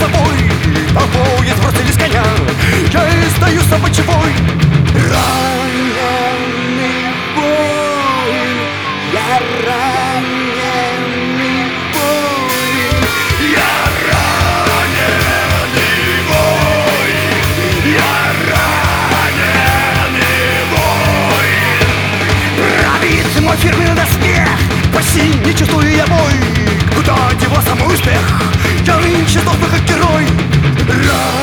собой. Толпой я сбросили с коня, я и стою собачевой. Раненый воин, я раненый воин, я раненый воин, я раненый воин. Пробит мой фирменный доспех, почти не чувствую я бой. Куда девался мой успех? Я нынче сдохну как герой.